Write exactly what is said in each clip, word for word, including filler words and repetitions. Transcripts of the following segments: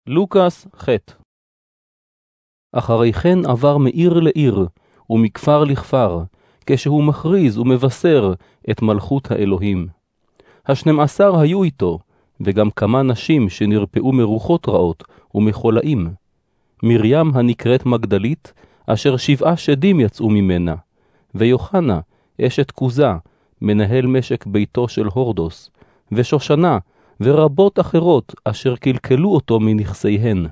לוקס ח'. אחרי כן עבר מעיר לעיר, ומכפר לכפר, כשהוא מכריז ומבשר את מלכות האלוהים. השנים עשר היו איתו, וגם כמה נשים שנרפאו מרוחות רעות ומחולאים. מרים הנקראת מגדלית, אשר שבעה שדים יצאו ממנה, ויוחנה, אשת כוזה, מנהל משק ביתו של הורדוס, ושושנה, ורבות אחרות אשר קלקלו אותו מנכסיהן.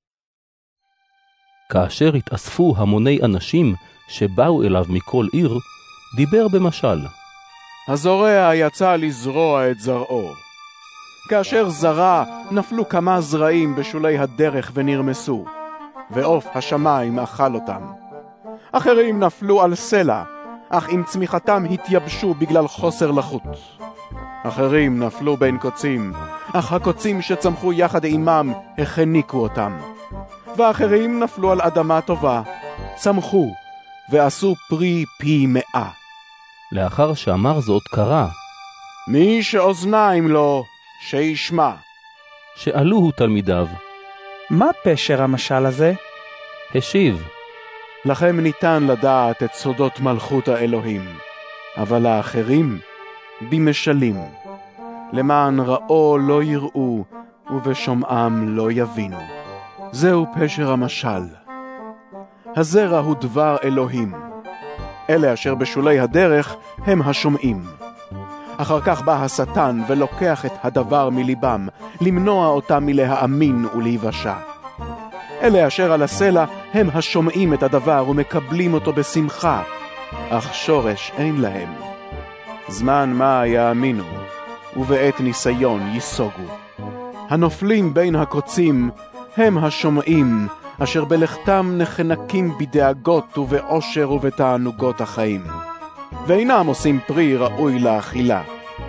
כאשר התאספו המוני אנשים שבאו אליו מכל עיר, דיבר במשל. הזורע יצא לזרוע את זרעו. כאשר זרע, נפלו כמה זרעים בשולי הדרך ונרמסו, ועוף השמיים אכל אותם. אחרים נפלו על סלע, אך עם צמיחתם התייבשו בגלל חוסר לחות. אחרים נפלו בין קוצים, אך הקוצים שצמחו יחד עמם החניקו אותם. ואחרים נפלו על אדמה טובה, צמחו ועשו פרי פי מאה. לאחר שאמר זאת קרא, מי שאוזניים לו, שישמע. שאלוהו תלמידיו, מה פשר המשל הזה? השיב, לכם ניתן לדעת את סודות מלכות האלוהים, אבל האחרים במשלים, למען ראו לא יראו ובשומעם לא יבינו. זהו פשר המשל. הזרע הוא דבר אלוהים. אלה אשר בשולי הדרך הם השומעים. אחר כך בא השטן ולוקח את הדבר מליבם, למנוע אותם מלהאמין ולהיוושע. אלה אשר על הסלע הם השומעים את הדבר ומקבלים אותו בשמחה, אך שורש אין להם. זמן מה יאמינו, ובעת ניסיון יסוגו. הנופלים בין הקוצים הם השומעים, אשר בלכתם נחנקים בדאגות ובעושר ובתענוגות החיים, ואינם עושים פרי ראוי לאכילה.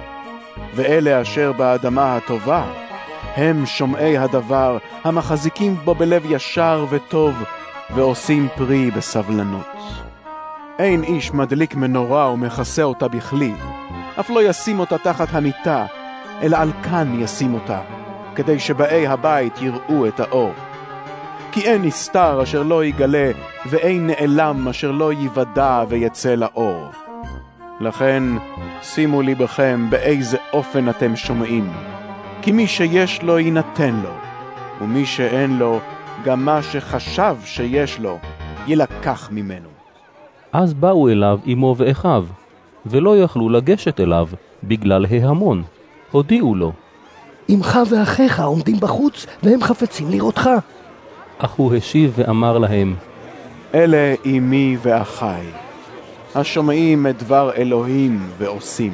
ואלה אשר באדמה הטובה, הם שומעי הדבר, המחזיקים בו בלב ישר וטוב, ועושים פרי בסבלנות. אין איש מדליק מנורה ומכסה אותה בכלי, אף לא ישים אותה תחת המיטה, אלא על כאן ישים אותה, כדי שבאי הבית יראו את האור. כי אין נסתר אשר לא יגלה, ואין נעלם אשר לא יוודע ויצא לאור. לכן שימו ליבכם באיזה אופן אתם שומעים, כי מי שיש לו יינתן לו, ומי שאין לו, גם מה שחשב שיש לו, ילקח ממנו. אז באו אליו אמו ואחיו, ולא יכלו לגשת אליו בגלל ההמון. הודיעו לו, אמך ואחיך עומדים בחוץ והם חפצים לראותך. אך הוא השיב ואמר להם, אלה אמי ואחי, השומעים את דבר אלוהים ועושים.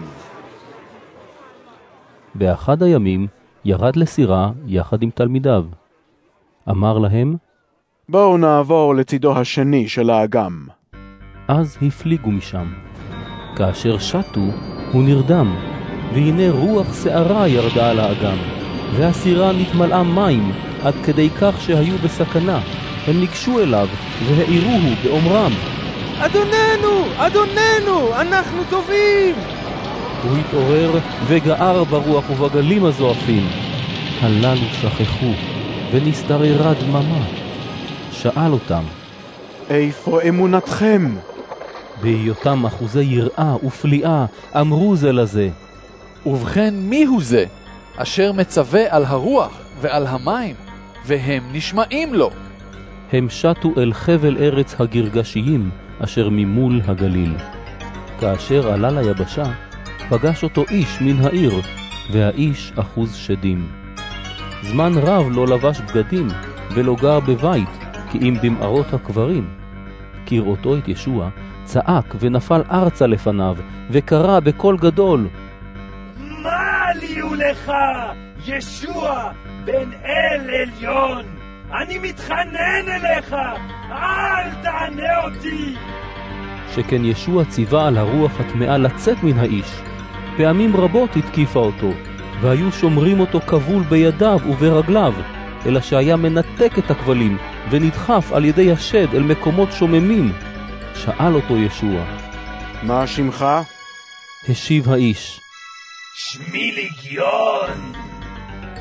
באחד הימים ירד לסירה יחד עם תלמידיו. אמר להם, בואו נעבור לצידו השני של האגם. אז הפליגו משם. כאשר שטו, הוא נרדם, והנה רוח שערה ירדה על האגם, והסירה נתמלאה מים, עד כדי כך שהיו בסכנה. הם ניגשו אליו, והעירוהו באומרם, אדוננו, אדוננו, אנחנו טובים! הוא התעורר וגער ברוח ובגלים הזועפים. הללו שכחו, ונסתררה דממה. שאל אותם, איפה אמונתכם? בהיותם אחוזי יראה ופליאה, אמרו זה לזה, ובכן מי הוא זה, אשר מצווה על הרוח ועל המים, והם נשמעים לו? הם שטו אל חבל ארץ הגרגשיים, אשר ממול הגליל. כאשר עלה ליבשה, פגש אותו איש מן העיר, והאיש אחוז שדים. זמן רב לא לבש בגדים, ולא גר בבית, כי אם במערות הקברים. כראותו את ישוע, צעק ונפל ארצה לפניו, וקרא בקול גדול, מה לי ולך, ישוע בן אל עליון? אני מתחנן אליך, אל תענה אותי. שכן ישוע ציווה על הרוח הטמאה לצאת מן האיש. פעמים רבות התקיפה אותו, והיו שומרים אותו כבול בידיו וברגליו, אלא שהיה מנתק את הכבלים, ונדחף על ידי השד אל מקומות שוממים. שאל אותו ישוע, מה שמך? השיב האיש, שמי לגיון.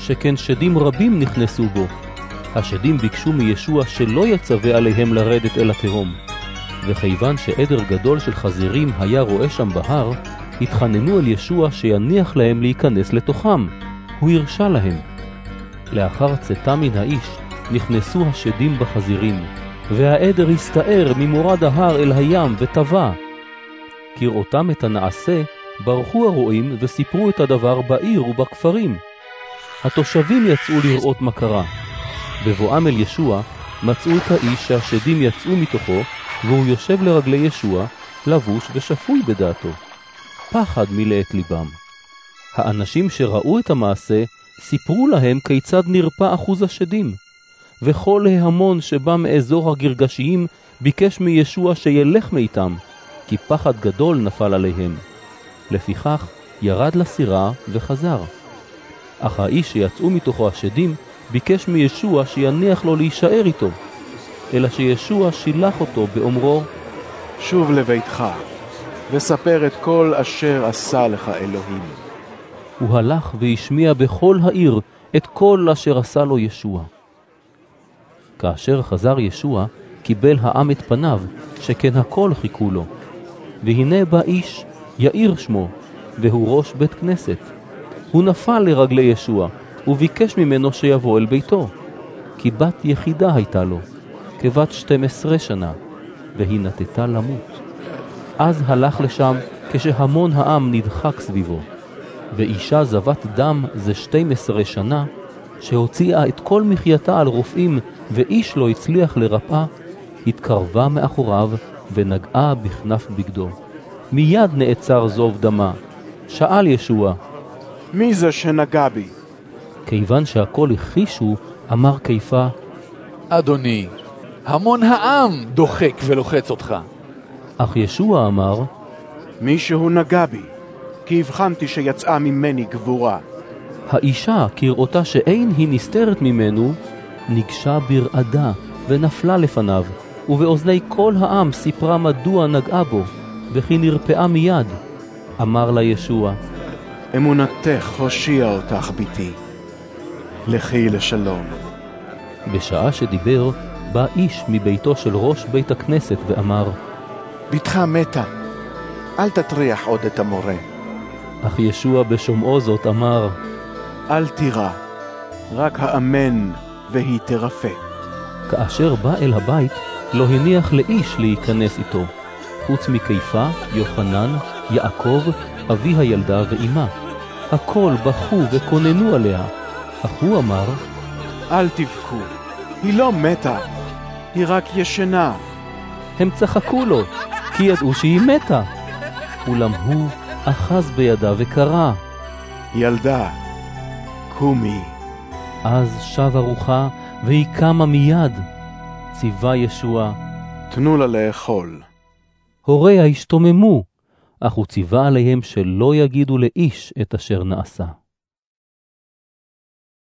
שכן שדים רבים נכנסו בו. השדים ביקשו מישוע שלא יצווה עליהם לרדת אל התהום. וכיוון שעדר גדול של חזירים היה רואה שם בהר, התחננו אל ישוע שיניח להם להיכנס לתוכם. הוא הרשה להם. לאחר צאתה מן האיש, נכנסו השדים בחזירים, והעדר הסתער ממורד ההר אל הים וטבע. כראותם את הנעשה, ברחו הרועים וסיפרו את הדבר בעיר ובכפרים. התושבים יצאו לראות מה קרה. בבואם אל ישוע, מצאו את האיש שהשדים יצאו מתוכו, והוא יושב לרגלי ישוע, לבוש ושפוי בדעתו. פחד מילא את ליבם. האנשים שראו את המעשה, סיפרו להם כיצד נרפא אחוז השדים. וכל ההמון שבא מאזור הגרגשיים ביקש מישוע שילך מאיתם, כי פחד גדול נפל עליהם. לפיכך ירד לסירה וחזר. אך האיש שיצאו מתוכו השדים ביקש מישוע שיניח לו להישאר איתו, אלא שישוע שילח אותו באומרו, שוב לביתך, וספר את כל אשר עשה לך אלוהים. הוא הלך והשמיע בכל העיר את כל אשר עשה לו ישוע. כאשר חזר ישוע, קיבל העם את פניו, שכן הכל חיכו לו. והנה בא איש, יאיר שמו, והוא ראש בית כנסת. הוא נפל לרגלי ישוע, וביקש ממנו שיבוא אל ביתו. כי בת יחידה הייתה לו, כבת שתים עשרה שנה, והיא נטתה למות. אז הלך לשם כשהמון העם נדחק סביבו. ואישה זבת דם זה שתים עשרה שנה, שהוציאה את כל מחייתה על רופאים, ואיש לא הצליח לרפאה, התקרבה מאחוריו ונגעה בכנף בגדו. מיד נעצר זוב דמה. שאל ישוע, מי זה שנגע בי? כיוון שהכל הכחישו, אמר כיפה, אדוני, המון העם דוחק ולוחץ אותך. אך ישוע אמר, מישהו נגע בי, כי הבחנתי שיצאה ממני גבורה. האישה, כראותה שאין היא נסתרת ממנו, ניגשה ברעדה ונפלה לפניו, ובאוזני כל העם סיפרה מדוע נגעה בו, וכי נרפאה מיד. אמר לה ישוע, אמונתך הושיעה אותך ביתי. לכי לשלום. בשעה שדיבר, בא איש מביתו של ראש בית הכנסת ואמר, בתך מתה, אל תטריח עוד את המורה. אך ישוע בשומעו זאת אמר, אל תירא, רק האמן והיא תרפא. כאשר בא אל הבית, לא הניח לאיש להיכנס איתו, חוץ מכיפה, יוחנן, יעקב, אבי הילדה ואימה. הכל בכו וקוננו עליה, אך הוא אמר, אל תבכו, היא לא מתה, היא רק ישנה. הם צחקו לו, כי ידעו שהיא מתה. אולם הוא אחז בידה וקרא, ילדה, קומי. אז שב הרוחה והיא קמה מיד. ציווה ישוע, תנו לה לאכול. הוריה השתוממו, אך הוא ציווה עליהם שלא יגידו לאיש את אשר נעשה.